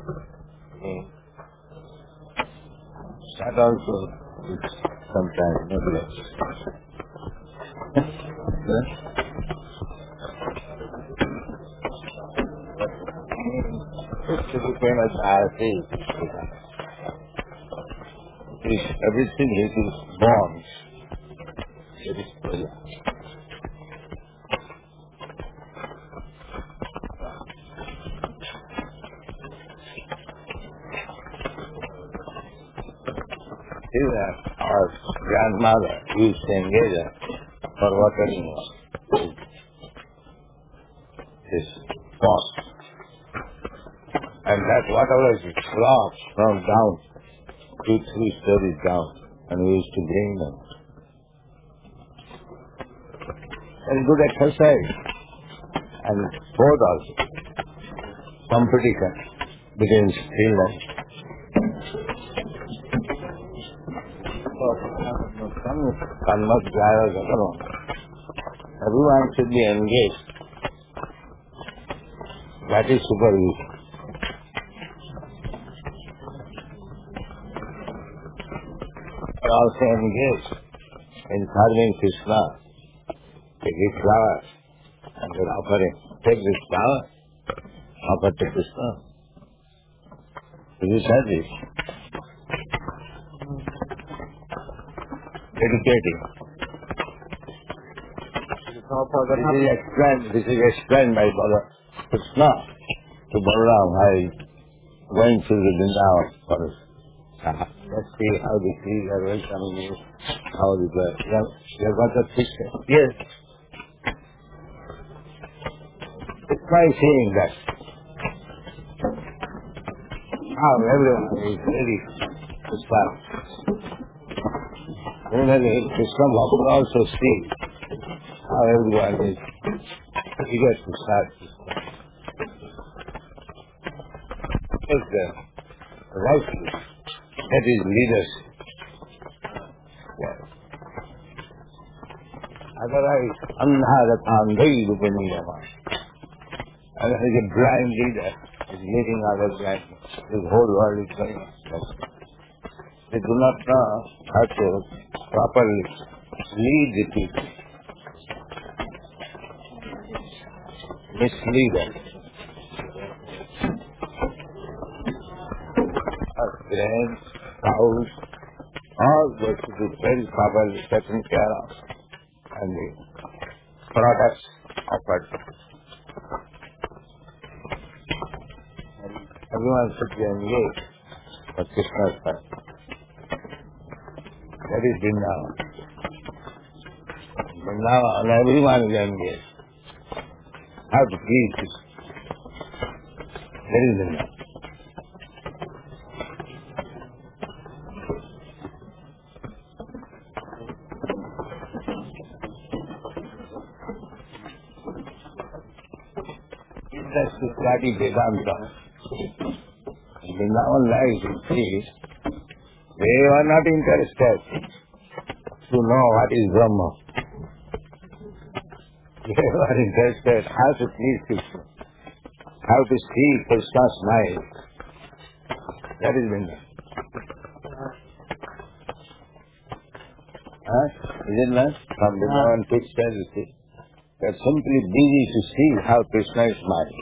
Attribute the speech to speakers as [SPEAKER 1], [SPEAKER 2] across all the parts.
[SPEAKER 1] That also is sometimes neglect. It's to be famous as is everything which is born. It is prayer. Our grandmother used to engage us for watering his pot. And that whatever is drops from down, 2-3 stories down, and we used to bring them. Very good exercise. And sport also. Competition between children. Everyone should be engaged. That is supervision. Also engaged in serving Krishna. Take his flower and then offer him. Take this flower, offer to Krishna. This is service. Educating. This is explained by Krishna to Balaram while going through the Vrindavan forest. Let's see how the trees are welcoming you, how the birds. You have got the picture? Yes. It's by seeing that. How everyone is ready to start. Similarly, Krishna Bhakti also see how everyone is eager to start. Because the right that is leadership. Yes. Otherwise, andhai rupaniyama. Otherwise, a blind leader is leading other blind. The whole world is going on. They do not know how to properly lead the people. Mislead them. Grain, cows, all those should be very properly taken care of, and the products offered. And everyone should be engaged for Krishna's side. That is Vrindavan. Vrindavan, everyone is engaged. How to please Krishna. That is Vrindavan. That's to study Vedanta. Vrindavan lies in peace. They are not interested to know what is Brahma. They are interested how to please Krishna, how to see Krishna's smile. That is Vrindavan. Is it not? From Vrindavan picture you see. They are simply busy to see how Krishna is smiling.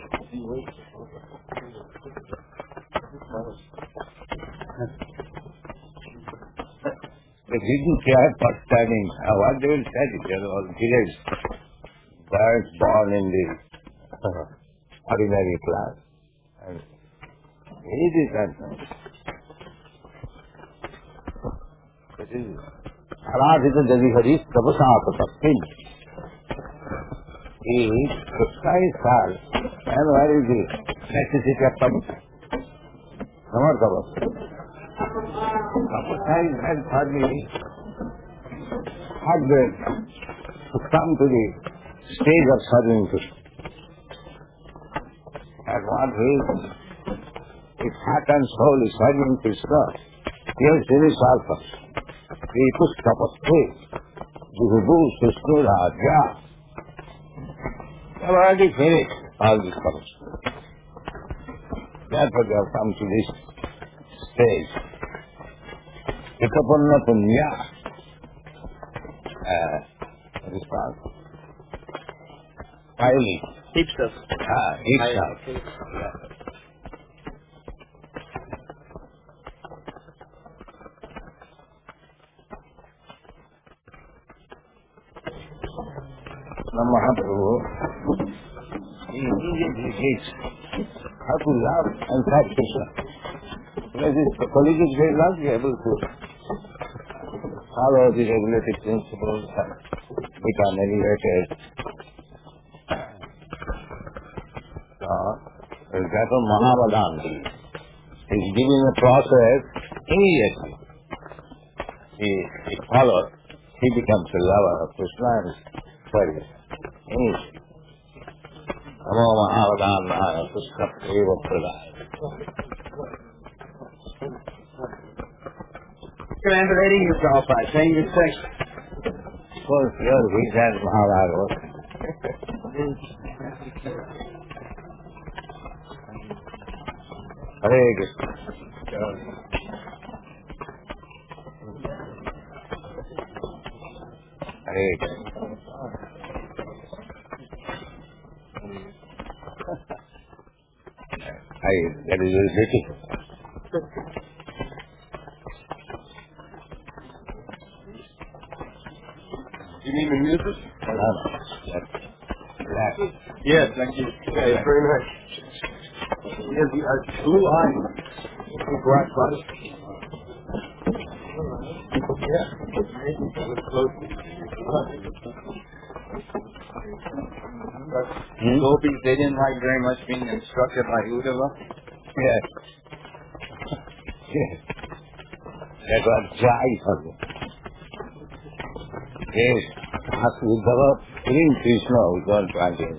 [SPEAKER 1] They didn't care for studying. What they will study? They are all village birds born in the ordinary class. And it is that. It is Aradhita Jadihari Prabhasata Tapin. Krishna is God. And where is the necessity of Tapasya? Not Tapasya. Tapasya is meant for the husband to come to the stage of serving Krishna. And what is if heart and soul is serving Krishna, he has finished all first. He puts Tapasya. Juhubu Krishna Raja. They have already finished all this Tapasya. Therefore they have come to this stage. Ikapanna punya. Response. Highly.
[SPEAKER 2] Heaps of.
[SPEAKER 1] Heaps of. Now Mahaprabhu, he immediately hates how to love and serve Krishna. Because his colleagues will not be able to follow the regulative principles and become elevated. So, that of Mahavadanta is giving a process immediately. He follows, he becomes a lover of Krishna and service. Immediately. Namo Mahavadanta Krishna Preva Pradaya.
[SPEAKER 2] Translating yourself by saying your sex.
[SPEAKER 1] Of course, you're weak and Mahavadanta. Hare Krishna. Hare Krishna. That is very beautiful.
[SPEAKER 2] You mean the music?
[SPEAKER 1] No.
[SPEAKER 2] Yes, thank you. Yeah, very nice. He has blue eyes. Black body. Yeah. Gopis, they didn't like very much being instructed by Uddhava.
[SPEAKER 1] Yes. Yes. That was joy for them. Yes. Ask Uddhava, bring Krishna without planting.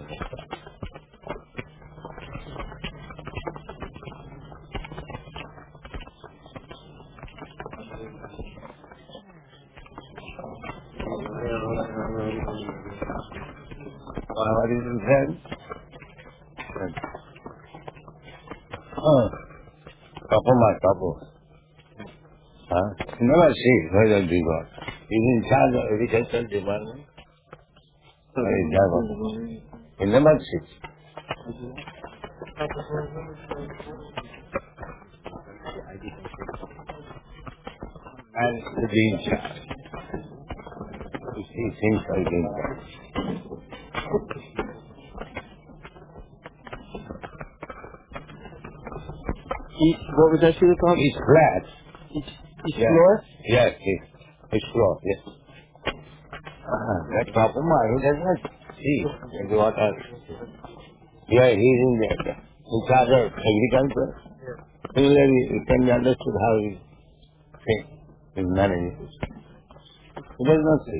[SPEAKER 1] What is his head? Kapu. Never see whether Diva. He's in charge of agricultural department. He never sits. And to be in charge. To see things like in charge.
[SPEAKER 2] What was that you were talking?
[SPEAKER 1] He's flat.
[SPEAKER 2] Each floor?
[SPEAKER 1] Yes, his floor, yes. That Kapuma, he does not see what else. Yeah, he is in charge of agriculture. Similarly, it can be understood how he is managing. He does not see.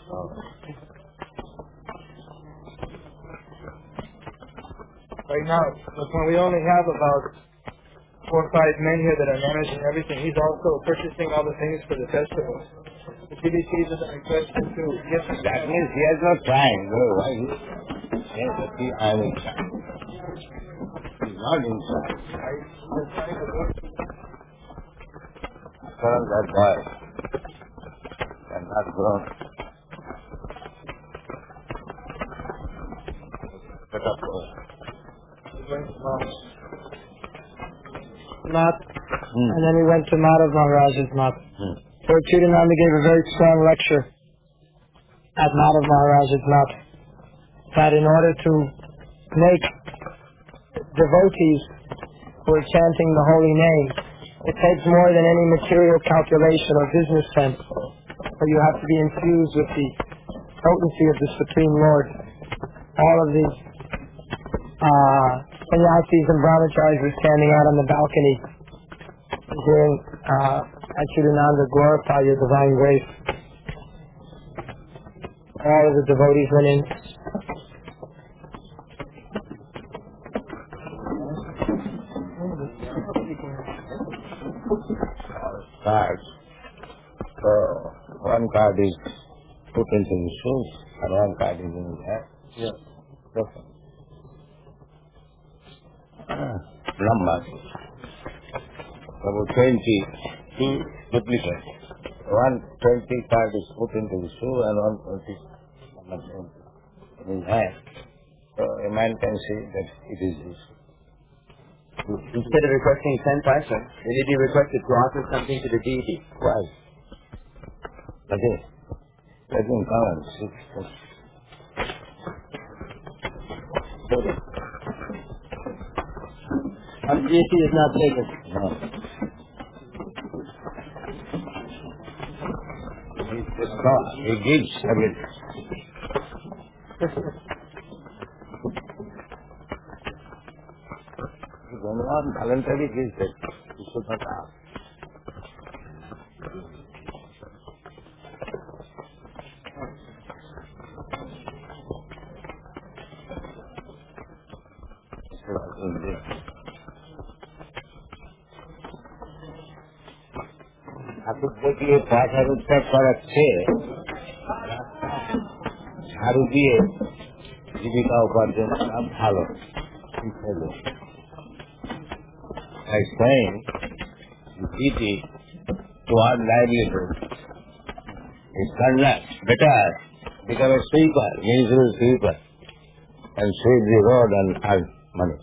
[SPEAKER 2] Right now, we only have about 4 or 5 men here that are managing everything. He's also purchasing all the things for the festival. The TBC is a question too. Yes,
[SPEAKER 1] that means he has no time. No, why? Yes, I am in charge. He's not in charge. From that boy and not grown. But of course.
[SPEAKER 2] Mat, and then he went to Madhav Maharaj's mat. So Chidananda gave a very strong lecture at Madhav Maharaj's mat that in order to make devotees who are chanting the holy name, it takes more than any material calculation or business sense. So you have to be infused with the potency of the Supreme Lord. All of the sannyasis and brahmacharis were standing out on the balcony hearing Achyutananda glorify your divine grace. All of the devotees went in.
[SPEAKER 1] Cards. So one card is put into the shoes and one card is in the hand.
[SPEAKER 2] Yes.
[SPEAKER 1] numbers, about 22 duplicates. 120 card is put into the shoe and 120 in his hand. So a man can say that it is this.
[SPEAKER 3] Instead of requesting 10 paisa, then it be requested to offer something to the deity.
[SPEAKER 1] Why? Let him come and sit.
[SPEAKER 2] Our deity is not taken.
[SPEAKER 1] No. He's God. He gives everything. He's only on voluntary gives it. He should not ask. ঠাকুর দেখিয়ে পয়সা রোজগার করার চেয়ে ঝাড়ু দিয়ে জীবিকা উপার্জন করা ভালো। By saying the deity to earn livelihood is better become a sweeper, municipal sweeper, and sweep the road and earn money.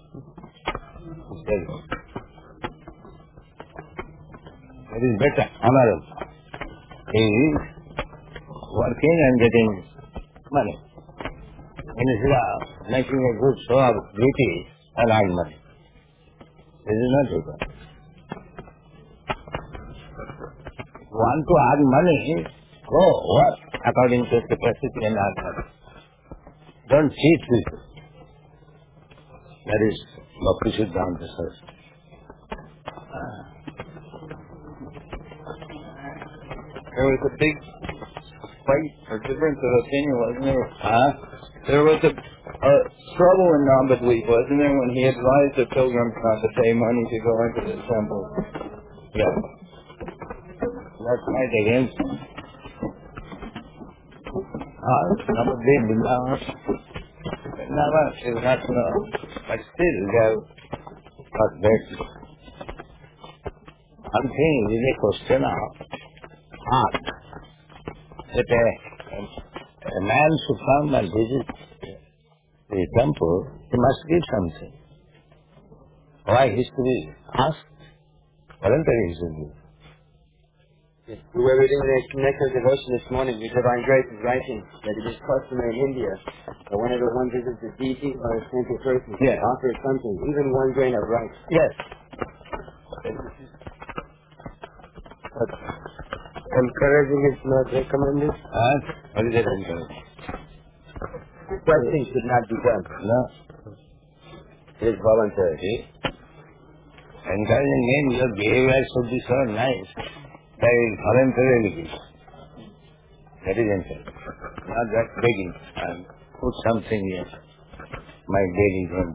[SPEAKER 1] That is better, honorable. He is working and getting money. Instead of making a good show of beauty and earn money. This is not good. If you want to earn money, go work according to capacity and earn money. Don't cheat people. That is Bhakti Siddhanta Saraswati.
[SPEAKER 3] There was a big fight or difference of opinion, wasn't there? There was a trouble in Nambadweep, wasn't there, when he advised the pilgrims not to pay money to go into the temple?
[SPEAKER 1] Yeah. That's right against Nambadweep Vrindavan is not known, but still they have got that. One thing is a question of heart. That a man should come and visit the temple, he must give something. Why he is to be asked? Voluntary he should give.
[SPEAKER 3] We were reading the Nectar devotion this morning. The Divine Grace is writing that it is customary in India that whenever one visits a deity or a saintly person,
[SPEAKER 1] Yes.
[SPEAKER 3] offer something, even 1 grain of rice.
[SPEAKER 1] Yes.
[SPEAKER 2] But encouraging is not recommended.
[SPEAKER 1] What is that encouraging?
[SPEAKER 3] Requesting should not be done.
[SPEAKER 1] No.
[SPEAKER 3] It is voluntary.
[SPEAKER 1] See? Encouraging means your behavior should be so nice that it is voluntarily given. That is encouraging. Not that begging and put something here. My begging from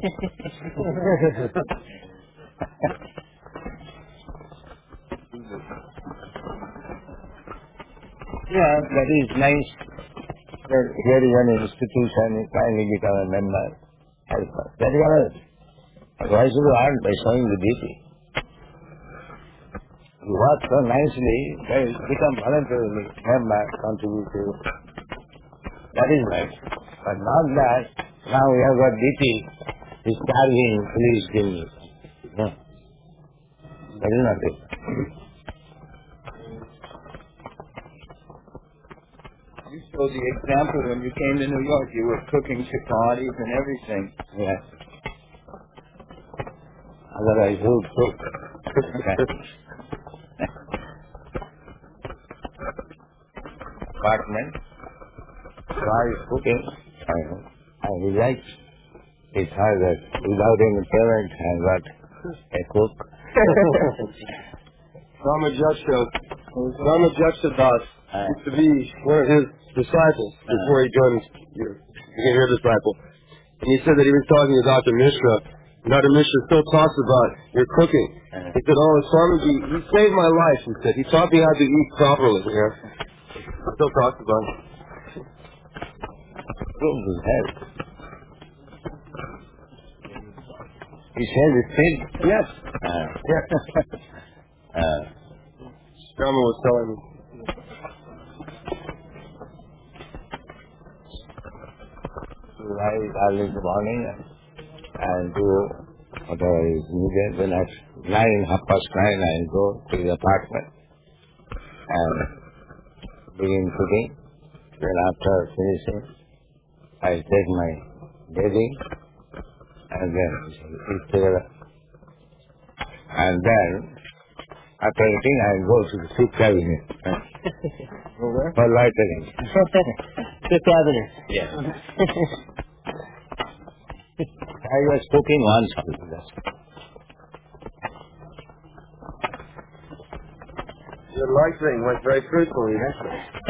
[SPEAKER 1] Yeah, that is nice. That here is an institution, you kindly become a member. Help us. That is all. But why should you earn by showing the duty? You work so nicely, that you become voluntarily member, contributor. That is nice. But not that, now we have got duty, he's starving, please give me. No. That is not it.
[SPEAKER 3] You showed the example when you came to New York. You were cooking chapatis and everything.
[SPEAKER 1] Yes. Otherwise, who would cook? Apartment. While cooking, I like it has that without any parent, I got a cook.
[SPEAKER 2] Rama Jaksha Das used to be one of his disciples before he joined, became your disciple. And he said that he was talking to Dr. Mishra. And Dr. Mishra still talks about your cooking. He said, oh, Swamiji, he saved my life, he said. He taught me how to eat properly. He still talks about it.
[SPEAKER 1] Proves his health. He says it's big.
[SPEAKER 3] Yes. Grandma was telling me.
[SPEAKER 1] Rise early in the morning and do whatever is needed. Then at 9, 9:30, I go to the apartment and begin cooking. Then after finishing, I take my bedding and then eat together. And then, after eating, I go to the soup cabinet for loitering.
[SPEAKER 2] Fifth Avenue.
[SPEAKER 1] Yes. I was cooking once.
[SPEAKER 3] Your loitering went very fruitfully, huh?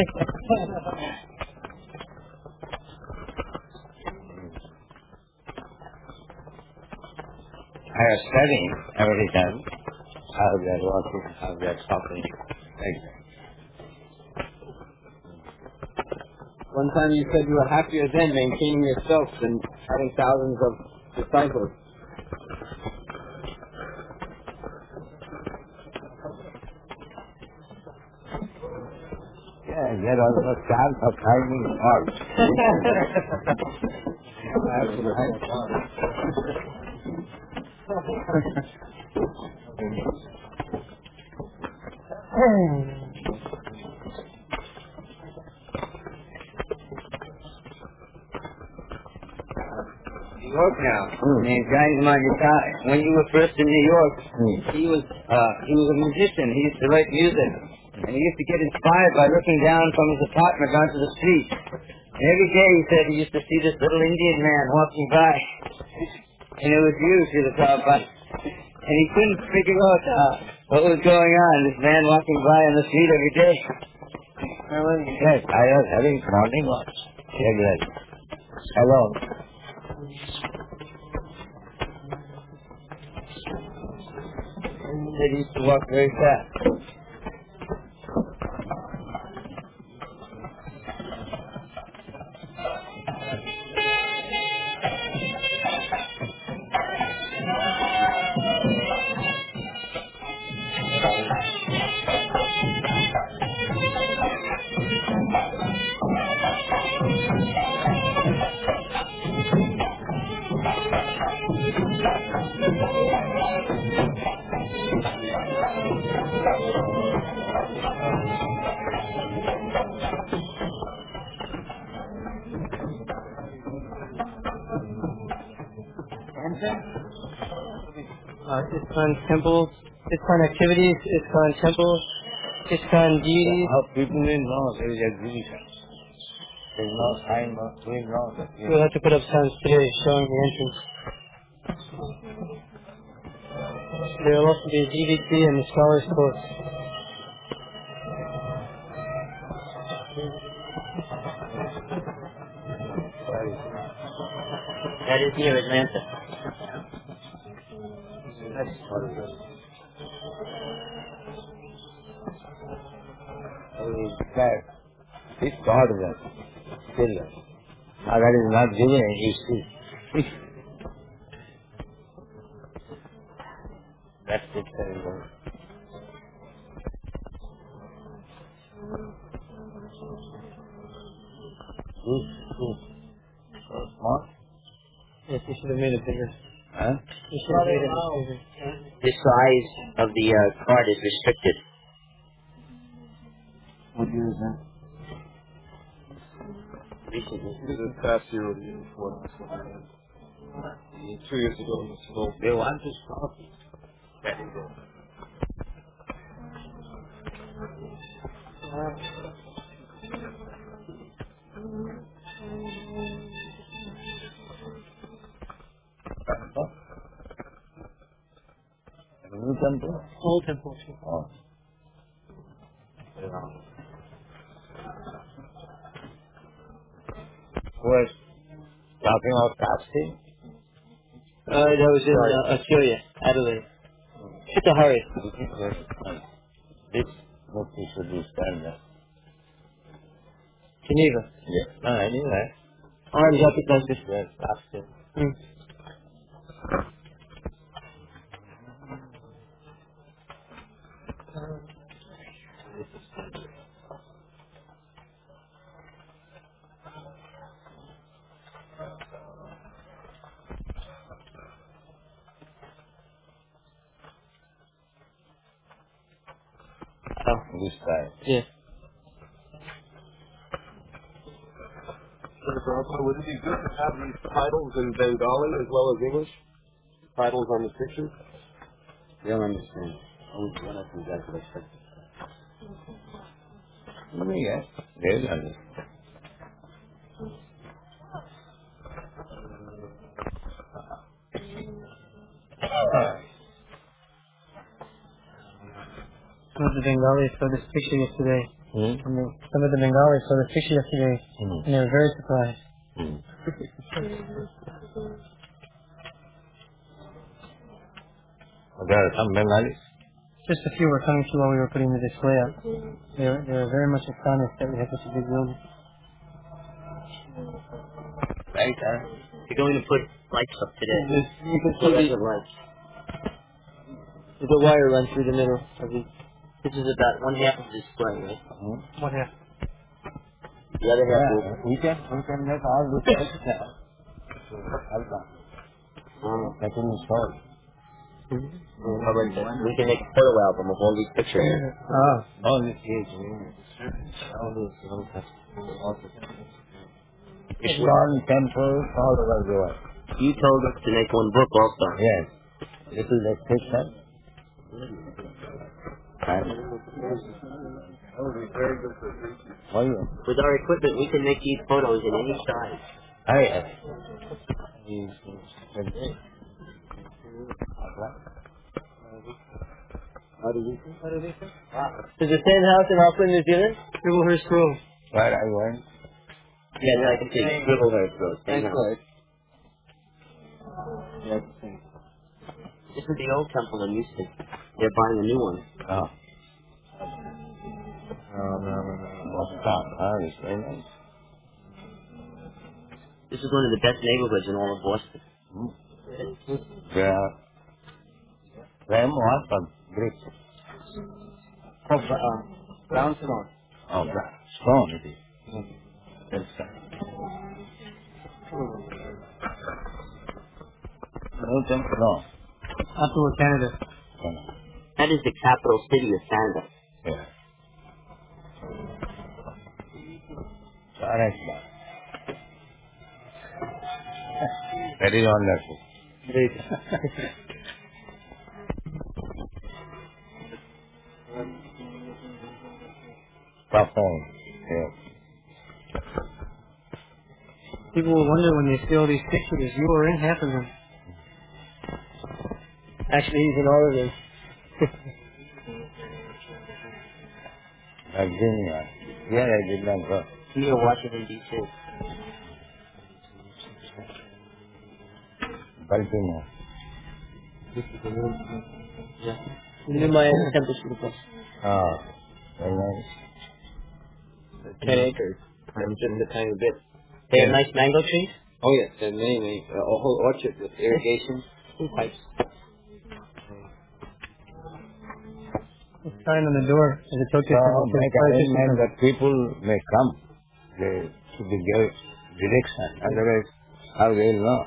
[SPEAKER 1] I was studying every time how they are working, how they are talking. Like that.
[SPEAKER 3] One time you said you were happier then maintaining yourself than having thousands of disciples.
[SPEAKER 1] Yeah, there was no chance of finding fault. I have to find fault.
[SPEAKER 3] New York now. Named Johnny Mangiata. When you were first in New York, he was a musician. He used to write music. And he used to get inspired by looking down from his apartment onto the street. And every day he said he used to see this little Indian man walking by. And it was you, Srila Prabhupada. And he couldn't figure out what was going on. This man walking by on the street every day.
[SPEAKER 1] Yes, I was having morning walk regularly. Alone.
[SPEAKER 3] He said he used to walk very fast.
[SPEAKER 2] ISKCON temples, ISKCON activities, ISKCON temples, ISKCON deities.
[SPEAKER 1] How people will know there is exhibition. There is no sign, we know that.
[SPEAKER 2] We'll have to put up signs today showing the entrance. There will also be a DVD and the Scholars Course.
[SPEAKER 3] That is near Atlanta.
[SPEAKER 1] That's horrible. This God was still. Now that is not given, you see. That's it, terrible. So small?
[SPEAKER 2] Yes, you should have made it bigger.
[SPEAKER 1] Huh?
[SPEAKER 2] You should have made it bigger.
[SPEAKER 3] The size of the card is restricted.
[SPEAKER 1] What year is that?
[SPEAKER 3] Recently. This past year or the year before. 2 years ago, it was full.
[SPEAKER 1] They want to stop.
[SPEAKER 3] That is it.
[SPEAKER 1] New temple?
[SPEAKER 2] Old temple.
[SPEAKER 1] Oh. Who was talking about fasting?
[SPEAKER 2] That was in Australia, Adelaide. It's a hurry.
[SPEAKER 1] This mukti should be standard.
[SPEAKER 2] Geneva.
[SPEAKER 1] Yes. No, anyway.
[SPEAKER 2] Arms up like this.
[SPEAKER 1] Yes, fasting. This style.
[SPEAKER 2] Yeah.
[SPEAKER 4] Would it be good to have these titles in Bengali as well as English? Titles on the pictures?
[SPEAKER 5] They don't understand. What else is that to expect?
[SPEAKER 1] Yes, they understand.
[SPEAKER 2] Some of the Bengalis saw this picture yesterday.
[SPEAKER 1] Hmm?
[SPEAKER 2] Some of the Bengalis saw this picture yesterday, and they were very surprised.
[SPEAKER 1] There are some Bengalis.
[SPEAKER 2] Just a few were coming to while we were putting the display up. They were very much astonished that we had such a big building.
[SPEAKER 5] Right, You're going to put lights up today.
[SPEAKER 2] You can see
[SPEAKER 5] the lights.
[SPEAKER 2] there's a wire run through the middle of the...
[SPEAKER 5] This is about one half of the display, right?
[SPEAKER 2] What half?
[SPEAKER 5] The other half will...
[SPEAKER 1] We can make all the things now. Making it short.
[SPEAKER 5] We can make a photo album of all these pictures.
[SPEAKER 1] All this is. Islam temples all over the world.
[SPEAKER 5] You told us to make one book also.
[SPEAKER 1] Yes. This is a picture. And
[SPEAKER 5] With our equipment, we can make these photos in any size.
[SPEAKER 2] There's a sand house in Auckland, New Zealand. Scribblehurst Grove.
[SPEAKER 1] where I went,
[SPEAKER 5] Yes, I can see Scribblehurst Road.
[SPEAKER 2] Thanks, Lloyd.
[SPEAKER 5] This is the old temple in Houston. They're buying a new one.
[SPEAKER 1] It's very nice.
[SPEAKER 5] This is one of the best neighborhoods in all of Boston.
[SPEAKER 1] Where what? Bricks.
[SPEAKER 2] Brownstone.
[SPEAKER 1] Oh, stone it is. That's no temple, no.
[SPEAKER 2] Ottawa, Canada.
[SPEAKER 5] That is the capital city of Canada.
[SPEAKER 1] Yeah. Correct. Very wonderful. Perform. Yeah.
[SPEAKER 2] People will wonder when they see all these pictures, you were in half of them. Actually, he's in all of them.
[SPEAKER 1] Virginia. Here I did not go.
[SPEAKER 5] Here, Washington, D.C.
[SPEAKER 1] Virginia.
[SPEAKER 2] The new Miami Temple School.
[SPEAKER 1] Oh, very nice.
[SPEAKER 2] 10 acres. And just a tiny bit.
[SPEAKER 5] They have nice mango trees?
[SPEAKER 2] Oh, yes. And mainly a whole orchard with irrigation pipes. A sign on the door as a token.
[SPEAKER 1] Make arrangement that people may come. They should be given direction. Otherwise, how they will know?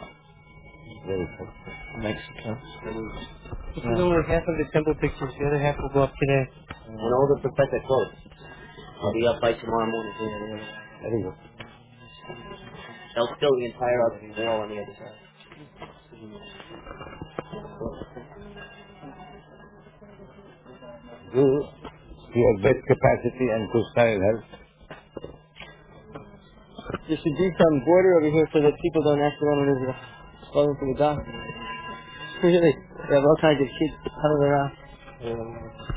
[SPEAKER 2] Mexico. This is only half of the temple pictures. The other half will go up today.
[SPEAKER 5] And all the professor quotes. I'll be up by tomorrow morning.
[SPEAKER 1] There you go.
[SPEAKER 5] They'll fill the entire other wall on the other side.
[SPEAKER 1] Do your best capacity and to style help.
[SPEAKER 2] There should be some border over here so that people don't ask around when there's a falling from the dock. Really, they have all kinds of kids huddled around.